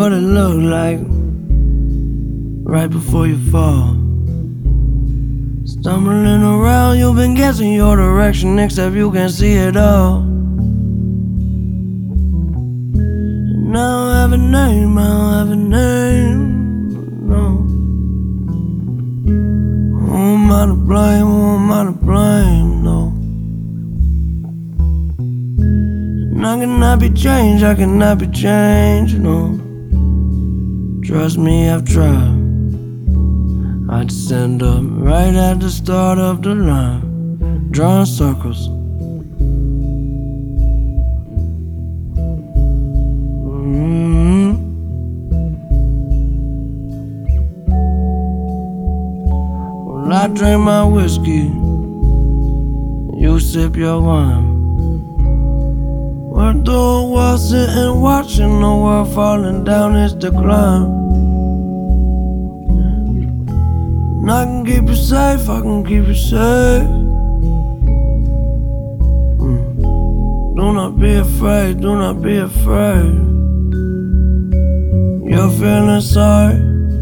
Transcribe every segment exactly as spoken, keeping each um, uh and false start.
what it looked like right before you fall. Stumbling around, you've been guessing your direction, except you can't see it all. And I don't have a name, I don't have a name, no. Who am I to blame, who am I to blame, no. And I cannot be changed, I cannot be changed, no. Trust me, I've tried. I'd stand up right at the start of the line, drawing circles. Mm-hmm. Well, I drink my whiskey, you sip your wine. We're through a while sitting watching the world falling down its decline. And I can keep you safe, I can keep you safe. mm. Do not be afraid, do not be afraid. You're feeling sorry,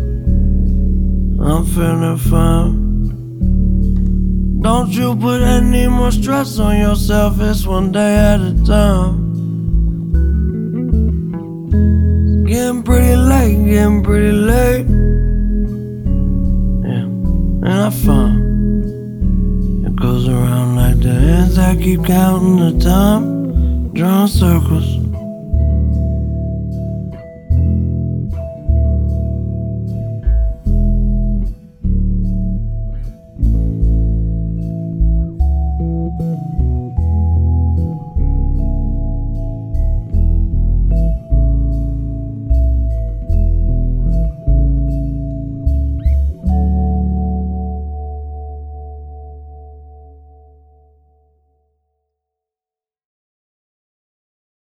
I'm feeling fine. Don't you put any more stress on yourself, it's one day at a time. It's getting pretty late, getting pretty late. And I found it goes around like the ends. I keep counting the time, drawing circles.